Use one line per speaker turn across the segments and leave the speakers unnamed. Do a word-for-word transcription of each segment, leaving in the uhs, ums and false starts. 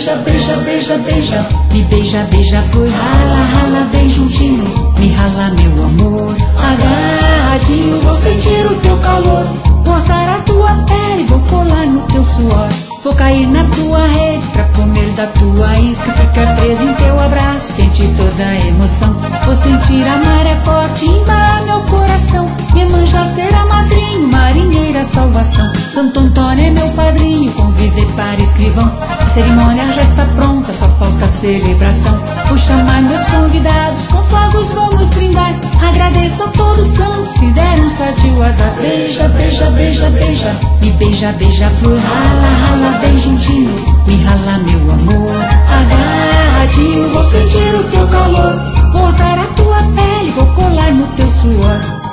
beija, beija, beija, beija.
Me beija, beija, flor, rala, rala, vem juntinho. Me rala, meu amor, agarradinho.
Vou sentir o teu calor,
roçar a tua pele, vou colar no teu suor. Vou cair na tua rede pra comer da tua isca. Ficar preso em teu abraço, sentir toda a emoção. Vou sentir a maré forte embalar meu coração. Iemanjá será madrinho, marinheira salvação. Santo Antônio é meu padrinho, convidei para escrivão. A cerimônia já está pronta, só falta a celebração. Vou chamar meus convidados, com fogos vamos brindar. Agradeço a todos os santos que deram sorte o azar.
Beija, beija, beija, beija.
Me beija, beija, flor, rala, rala, vem juntinho. Me rala, meu amor, agarradinho.
Vou sentir o teu calor,
vou usar a tua pele, vou colar no teu suor.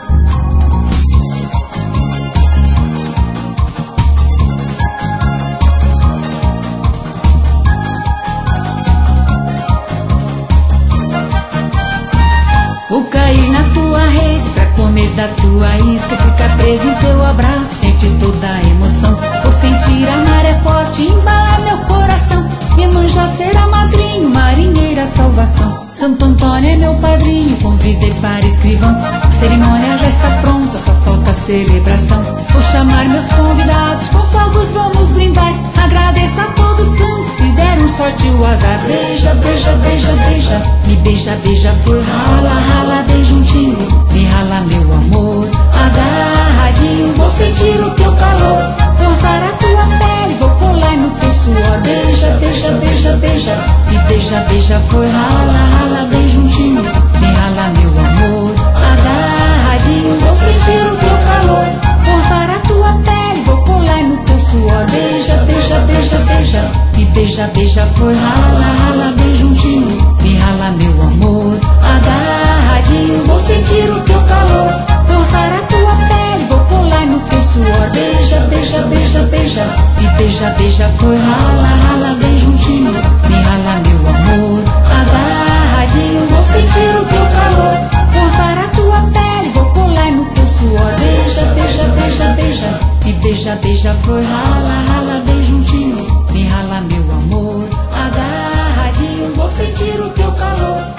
Vou cair na tua rede pra comer da tua isca. Ficar preso em teu abraço, sentir toda a emoção. Vou sentir a maré forte embalar meu coração. Iemanjá será madrinho, marinheira salvação. Santo Antônio é meu padrinho, convidei para escrivão. A cerimônia já está pronta, só falta a celebração. Vou chamar meus convidados, com fogos vamos brindar. Agradeço a todos os santos que deram sorte o azar.
Beija, beija, beija, beija.
Me beija, beija, flor, rala, rala, vem juntinho. Me rala, meu amor, agarradinho.
Vou sentir o teu calor,
roçar a tua pele, vou colar no teu suor.
Beija, beija, beija, beija.
Me beija, beija, flor, rala, rala, vem juntinho. Me rala, meu amor, agarradinho.
Vou sentir o teu calor,
roçar a tua pele, vou colar no teu suor.
Beija, beija, beija, beija.
Me beija, beija, flor, rala, rala, vem juntinho. Me rala, meu amor, agarradinho.
Vou sentir o teu calor,
roçar a tua pele, vou colar no teu suor.
Beija, beija, beija, beija.
Me beija, beija, flor, rala, rala, vem juntinho. Me rala, meu amor, agarradinho.
Vou sentir o teu calor,
roçar a tua pele, vou colar no teu suor.
Beija, beija, beija, beija.
Me beija, beija, flor, rala, rala, vem juntinho. Me rala, meu amor, agarradinho.
Vou sentir o teu calor.